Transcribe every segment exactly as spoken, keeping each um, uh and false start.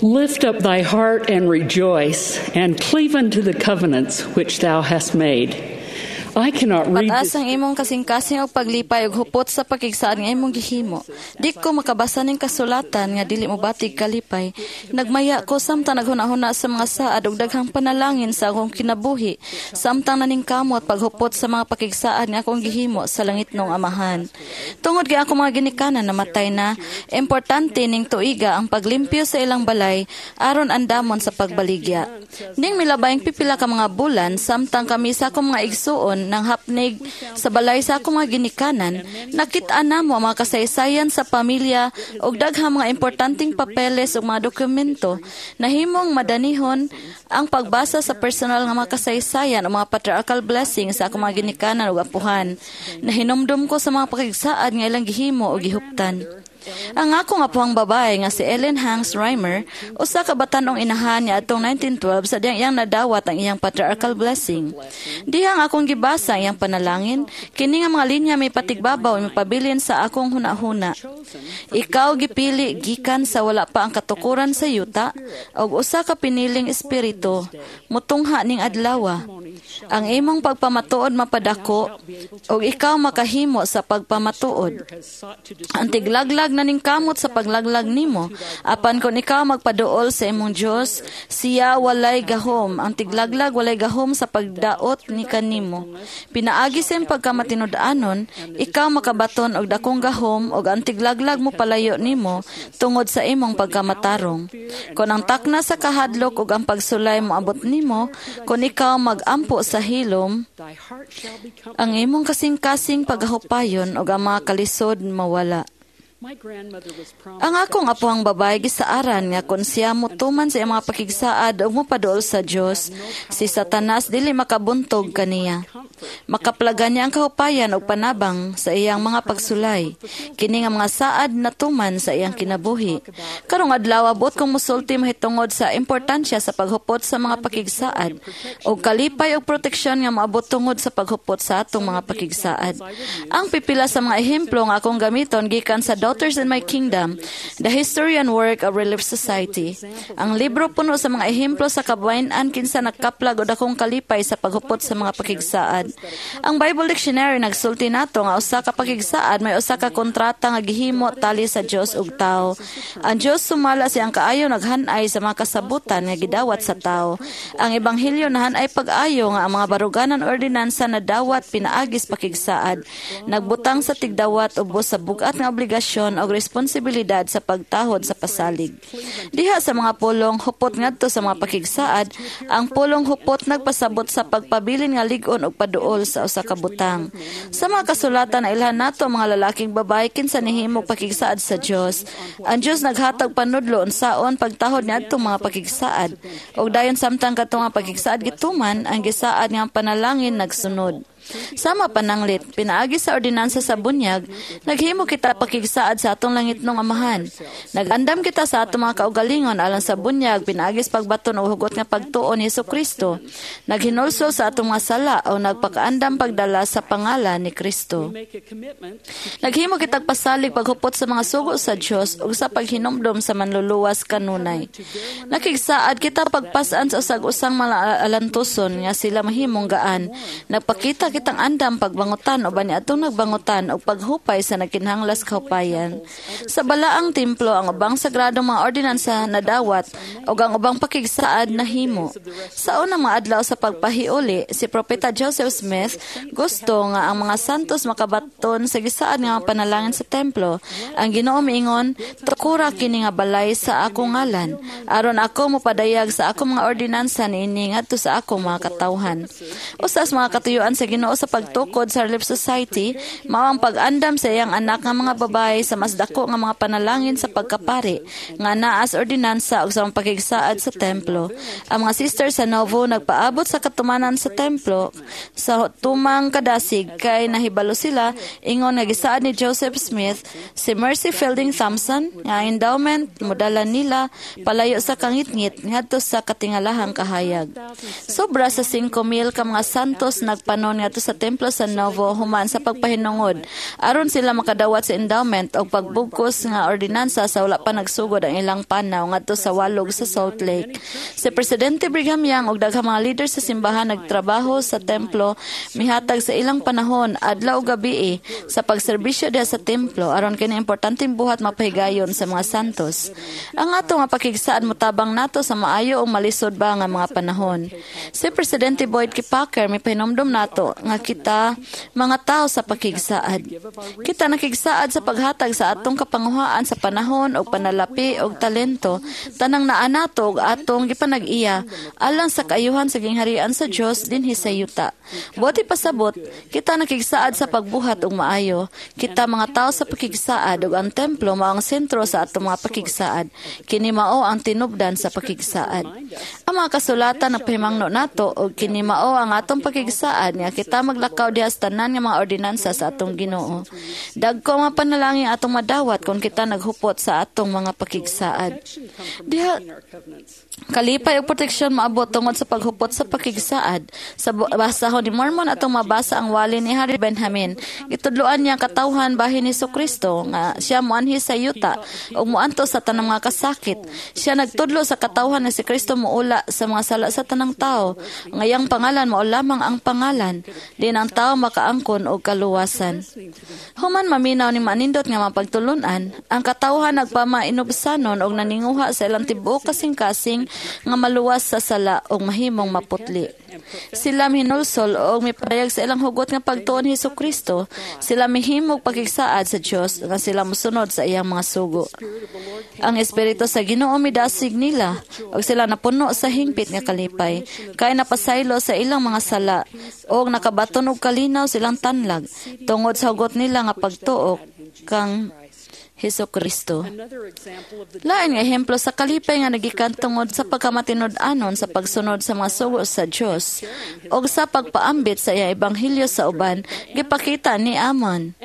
Lift up thy heart and rejoice, and cleave unto the covenants which thou hast made. I cannot read Pataas this. ang imong kasing-kasing og paglipay og hupot sa pakigsaan nga imong gihimo. Di ko makabasa ning kasulatan nga dili mo batig kalipay. Nagmaya ko samtang naghuna-huna sa mga saad ug daghang panalangin sa akong kinabuhi, samtang naningkamot paghupot sa mga pakigsaan nga akong gihimo sa langitnong Amahan. Tungod kay ako mga ginikanan namatay na, importante ning tuiga ang paglimpyo sa ilang balay aron andamon sa pagbaligya. Ning milabayng pipila ka mga bulan samtang kami sa akong mga igsuon ng hapnig sa balay sa akong mga ginikanan, nakita na mo ang mga kasaysayan sa pamilya o daghang mga importanteng papeles o mga dokumento na himong madanihon ang pagbasa sa personal nga mga kasaysayan o mga patriarchal blessings sa akong mga ginikanan o apuhan na hinumdum ko sa mga pakigsaad nga ilang gihimo o gihuptan. Ang ako nga puhang babae nga si Ellen Hanks Reimer, usa ka batanong inahan niya atong nineteen twelve sa diyang iyang nadawat ang iyang patriarchal blessing. Dihang akong gibasa ang iyang panalangin, kini nga mga linya may patigbabaw may pabilin sa akong hunahuna. Ikaw gipili gikan sa wala pa ang katukuran sa yuta, og usa ka piniling espiritu, mutungha ning adlawa. Ang imong pagpamatuod mapadako, og ikaw makahimo sa pagpamatuod. Ang tiglaglag na ning kamot sa paglaglag nimo, apan kung ikaw magpaduol sa imong Dios, siya walay gahom. Ang tiglaglag walay gahom sa pagdaot ni kanimo. Pinaagi sa imong pagkamatinud-anon, ikaw makabaton og dakong gahom, og ang tiglaglag mo palayo nimo tungod sa imong pagkamatarong. Kung ang takna sa kahadlok ug ang pagsulay mo abot nimo, kung ikaw magampo sa hilom, ang imong kasing-kasing paghupayon ug ang mga kalisod mawala. Ang akong apuhang babae gisaaran nga kung siya mutuman sa iyang mga pakigsaad o mupaduol sa Dios, si Satanas dili makabuntog kaniya. Makaplagan niya ang kahupayan o panabang sa iyang mga pagsulay. Kini nga mga saad na tuman sa iyang kinabuhi. Karong adlaw abot kong musulti mahitungod sa importansya sa paghupot sa mga pakigsaad o kalipay o proteksyon nga maabot tungod sa paghupot sa atong mga pakigsaad. Ang pipila sa mga ehemplo nga akong gamiton gikan sa Daughters in My Kingdom, The History and Work of Relief Society. Ang libro puno sa mga ehemplo sa kabuhayan kinsa nagkaplag o dakong kalipay sa paghupot sa mga pakigsaad. Ang Bible Dictionary nagsulti nato nga usa ka pakigsaad may usa ka kontrata nga gihimo tali sa Dios ug tao. Ang Dios sumala siyang kaayo naghanay sa mga kasabutan nga gidawat sa tao. Ang ebanghelyo nahanay pag-ayo nga ang mga baruganan ordinansa na dawat pinaagis pakigsaad. Nagbutang sa tigdawat ubos sa bugat nga obligasyon o responsibilidad sa pagtahod sa pasalig. Diha sa mga pulong hupot ngadto sa mga pakigsaad, ang pulong hupot nagpasabot sa pagpabilin nga lig-on ug paduol sa usa ka butang. Sa mga kasulatan na ilhan nato mga lalaking babae kinsa nihimo pakigsaad sa Dios. Ang Dios naghatag panudlo unsaon pagtahod niadtong mga pakigsaad. Ug dayon samtang kadtong mga pakigsaad gituman, ang gisaad nga panalangin nagsunod. Sama pananglit, pinaagi sa ordinansa sa bunyag, naghimo kita pakigsaad sa atong langitnong Amahan. Nagandam kita sa atong mga kaugalingon alang sa bunyag, pinaagis pagbaton o hugot nga pagtuon ni Jesucristo. Naghinulso sa atong mga sala o nagpakaandam pagdala sa pangalan ni Kristo. Naghimo kita pasalig paghupot sa mga sugo sa Dios ug sa paghinumdom sa manluluwas kanunay. Nakigsaad kita pagpasan sa usag-usang mga alantuson nga sila mahimong gaan. Nagpakita kitang andam pagbangutan o bani atong nagbangutan o paghupay sa nagkinhanglas kahupayan. Sa balaang templo, ang ubang sagradong mga ordinansa na dawat o ang ubang pakigsaad na himo. Sa unang mga adlaw sa pagpahiuli, si Propeta Joseph Smith gusto nga ang mga santos makabaton sa gisaad nga panalangin sa templo. Ang Ginoo miingon, tukura kini nga balay sa akong ngalan, aron ako mopadayag sa akong mga ordinansa niini ngadto sa akong mga katawhan. Usas mga katuyuan sa Ginoo sa pagtukod sa Relief Society, mao ang pag-andam sa iyang anak nga mga babae sa mas dako nga mga panalangin sa pagkapari, nga naas ordinansa o sa mga pakigsaad sa templo. Ang mga sister sa Novo nagpaabot sa katumanan sa templo sa tumang kadasig kay nahibalo sila ingon nga gisaad ni Joseph Smith si Mercy Fielding Thompson nga endowment modala nila palayo sa kangitngit ngadto sa katingalahang kahayag. Sobra sa five mil ka mga santos nagpanon nga ngadto sa templo sa Novo human sa pagpahinungod aron sila makadawat sa endowment o pagbugkos nga ordinansa sa wala pa nagsugod ang ilang panaw ngadto sa walog sa Salt Lake. Si Presidente Brigham Young ug daghang mga leader sa simbahan nagtrabaho sa templo mihatag sa ilang panahon adlaw ug gabi sa pagserbisyo diha sa templo aron kini importanteng buhat mapahigayon sa mga santos. Ang ato nga pakigsaan motabang nato sa maayo o malisod ba nga mga panahon. Si Presidente Boyd K. Packer may pahinomdom nato nga kita mga tao sa pakigsaad. Kita nakigsaad sa paghatag sa atong kapanguhaan sa panahon o panalapi o talento tanang naa nato atong gipanag-iya alang sa kaayuhan sa gingharian sa Dios dinhi sa yuta. Buti pasabot kita nakigsaad sa pagbuhat og maayo. Kita mga tao sa pakigsaad ug ang templo mao ang sentro sa atong mga pakigsaad. Kini mao ang tinubdan sa pakigsaad. Ang mga kasulatan na pahimangno nato og kini mao ang atong pakigsaad nga kita maglakaw diha sa tanan nga mga ordinansa sa atong Ginoo. Dagko mga panalangin atong madawat kung kita naghupot sa atong mga pakigsaad. Diha kalipay ug proteksyon maabot tungod sa paghupot sa pakigsaad. Sa basahon ni Mormon atong mabasa ang wali ni Harry Benjamin. Itudloan niya katawhan bahin ni Kristo nga siya moanhi sa yuta ug moanto sa tanang mga kasakit. Siya nagtudlo sa katawhan ni si Kristo muula sa mga sala sa tanang tao. Ngayang pangalan mao lamang ang pangalan. Din ang tao makaangkon og kaluwasan. Human maminaw ni manindot nga mapagtulunan, ang katawhan nagpamainobsanon og naninguha sa ilang tibuok kasing-kasing nga maluwas sa sala o mahimong maputli. Sila minulsol o mipayag sa ilang hugot nga pagtuon Hesus Kristo. Sila mihimog pakigsaad sa Dios nga sila musunod sa iyang mga sugo. Ang Espiritu sa Ginoo midasig nila o sila napuno sa hingpit nga kalipay. Kay napasaylo sa ilang mga sala o nakabaton og kalinaw silang tanlag tungod sa hugot nila nga pagtuok kang Hesus Kristo. Lain nga ehemplo sa kalipay nga nagikan tungod sa pagkamatinud-anon sa pagsunod sa mga sugo sa Dios o sa pagpaambit sa iya ebanghelyo sa uban, gipakita ni Amon.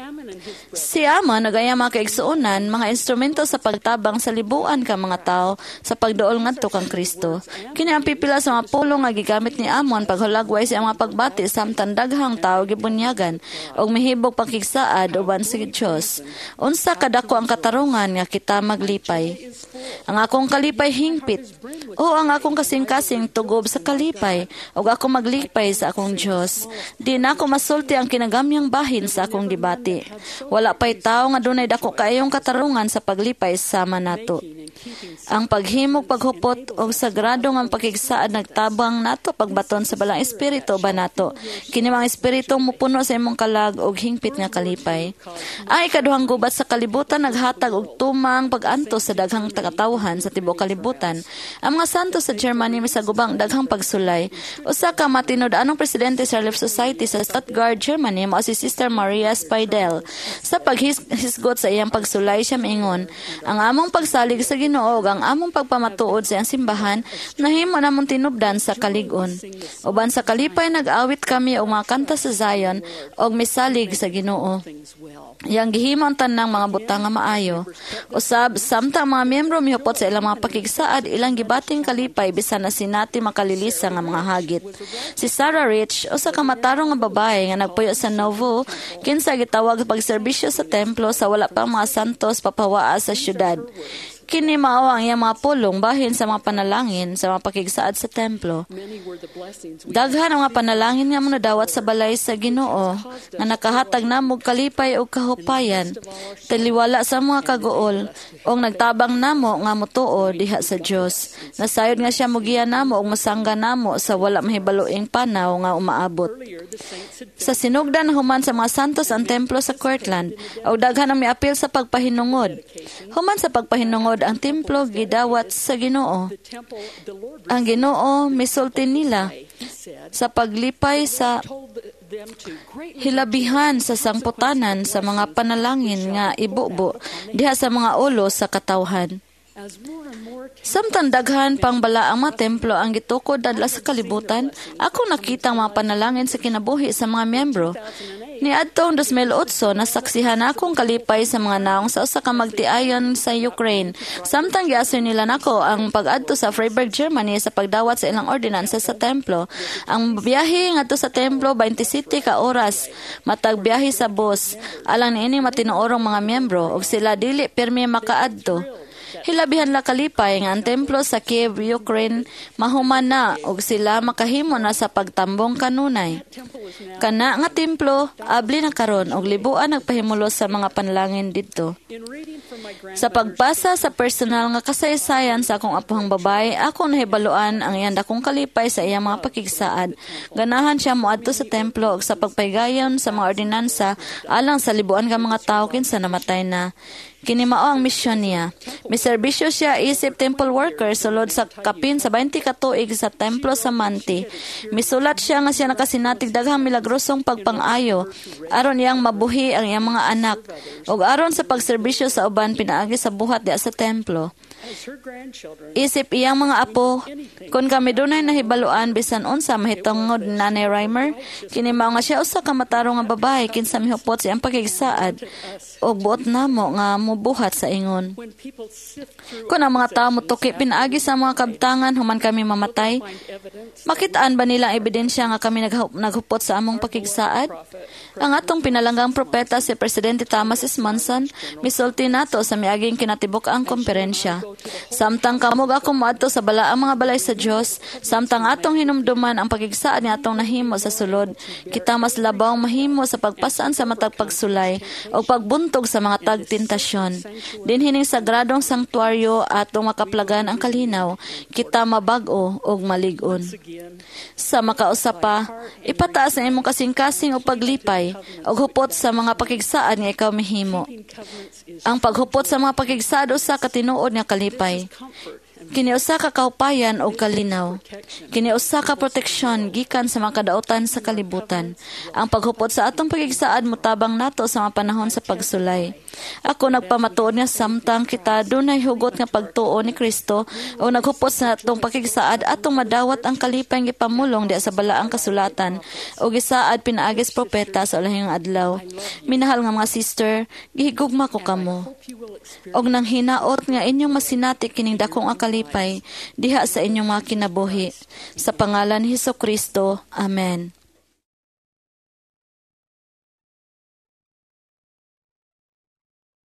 Si Amon nagaya mga kaigsuonan, mga instrumento sa pagtabang sa libuan ka mga tao sa pagduol ngadto kang Kristo. Kini ang pipila sa mga pulong nga gigamit ni Amon paghulagway sa mga pagbati samtang daghang tao gibunyagan og mihibog pakigsaad uban sa Dios. Unsa kadako ang katarungan nga kita maglipay. Ang akong kalipay hingpit o ang akong kasing-kasing tugob sa kalipay o ako maglipay sa akong Diyos. Di na ako masulti ang kinagamyang bahin sa akong dibati. Wala pa'y tao nga dunay dako kaayong katarungan sa paglipay sama nato. Ang paghimog paghupot o sagrado nga pakigsaad nagtabang nato pagbaton sa balang espiritu ba nato. Kini mga espiritu mupuno sa imong kalag og hingpit nga kalipay. Ay kaduhang gubat sa kalibutan naghatag og tumang pag-antos sa daghang takatawhan sa tibuok kalibutan. Ang mga santo sa Germany misagubang daghang pagsulay. Usa ka matinud-anong presidente sa Relief Society sa Stuttgart, Germany mao si Sister Maria Spidel. Sa paghisgot sa iyang pagsulay siya miingon, ang among pagsalig sa Ginoo ug ang among pagpamatuod sa iyang simbahan nahimo namon tinubdan sa kalig-on. Uban sa kalipay nag-awit kami og mga kanta sa Zion og misalig sa Ginoo. Yang gihimo ang tanang mga butang nga maayo. Usab, samtang mga miyembro mihupot sa ilang mga pakigsaad, ilang gibating kalipay bisan na sinati makalilisa nga mga hagit. Si Sarah Rich, usa ka matarong nga babae nga nagpuyo sa Novo, kinsa gitawag pagserbisyo sa templo sa wala pang mga santos papawaa sa syudad. Kini mao ang iyang mga pulong bahin sa mga panalangin sa mga pakigsaad sa templo. Daghan ang mga panalangin nga manadawat sa balay sa Ginoo nga nakahatag namog kalipay ug kahupayan, taliwala sa mga kagool o nagtabang namo nga motuo diha sa Dios. Nasayod nga siya mugiya namo ug masangga namo sa wala mahibaloing panaw nga umaabot. Sa sinugdan human sa mga santos ang templo sa Kirtland o daghan ang miapil sa pagpahinungod. Human sa pagpahinungod ang templo gidawat sa Ginoo. Ang Ginoo misulti nila sa paglipay sa hilabihan sa sangputanan sa mga panalangin nga ibubo diha sa mga ulo sa katawhan. Samtang daghan pang bala ang mga templo ang gitukod adla sa kalibutan, ako nakita ang mga panalangin sa kinabuhi sa mga miyembro. Ni adtong two thousand eight, nasaksihan akong kalipay sa mga naong sa usa ka magtiayon sa Ukraine. Samtang giasoy nila nako ang pag-adto sa Freiburg, Germany sa pagdawat sa ilang ordinansa sa templo. Ang biyahe ngadto sa templo twenty-seven ka oras matag biyahe sa bus. Alang niini matinuorong mga miyembro ug sila dili pirmi makaadto. Hilabihan la kalipay nga ang templo sa Kiev, Ukraine, mahuman na ug sila makahimo na sa pagtambong kanunay. Kana nga templo, abli na karon og libuan nagpahimulos sa mga panlangin didto. Sa pagbasa sa personal nga kasaysayan sa akong apuhang babae, ako nahibaluan ang iyang dakong kalipay sa iyang mga pakigsaad. Ganahan siya moadto sa templo ug sa pagpaygayon sa mga ordinansa alang sa libuan nga mga tawo kinsa namatay na. Kini mao ang misyon niya. Miserbisyo siya isip temple worker sulod sa kapin sa twenty ka tuig sa templo sa Manti. Misulat siya nga siya nakasinatig daghang milagrosong pagpang-ayo aron iyang mabuhi ang iyang mga anak ug aron sa pagserbisyo sa uban pinaagi sa buhat diha sa templo. Isip iyang mga apo, kung kami dunay nahibaluan bisan unsa mahitungod ni Nanay Reimer, kini mao nga siya usa ka matarong nga babae kinsa mihupot sa iyang pakigsaad ug buot namo nga mubuhat sa ingon. Kung ang mga tawo motuki pinaagi sa mga kabtangan human kami mamatay, makitaan ba nila ang ebidensya nga kami naghupot sa among pakigsaad? Ang atong pinalanggang propeta si Presidente Thomas S. Monson misulti nato sa miaging kinatibuk-ang komperensya. Samtang kamog ako moadto sa balaang mga balay sa Dios, samtang atong hinumduman ang pagigsaad ni atong nahimo sa sulod, kita mas labaw mahimo sa pagpasaan sa matag pagsulay o pagbuntog sa mga tagtentasyon. Dinhining sagradong sanktuaryo atong makaplagan ang kalinaw, kita mabag-o og malig-on. Sa makausapa, ipataas ang imong kasing-kasing o paglipay og hupot sa mga pakigsaad nga ikaw mahimo. Ang paghupot sa mga pakigsaad usa ka tinuod nga kalipay. Kini usa ka kaupayan o kalinaw. Kini usa ka proteksyon gikan sa mga kadautan sa kalibutan. Ang paghupot sa atong pagigsaad mutabang nato sa mga panahon sa pagsulay. Ako nagpamatuod nga samtang kita dunay hugot nga pagtuo ni Kristo o naghupot sa atong pagigsaad atong madawat ang kalipay nga ipamulong diha sa balaang kasulatan o gisaad pinaagis propeta sa ulahing adlaw. Minahal nga mga sister, gihigugma ko kamo. Og nang hinaot nga inyong masinati kining dakong akalipay diha sa inyong mga kinabuhi. Sa pangalan ni Hesukristo. Amen.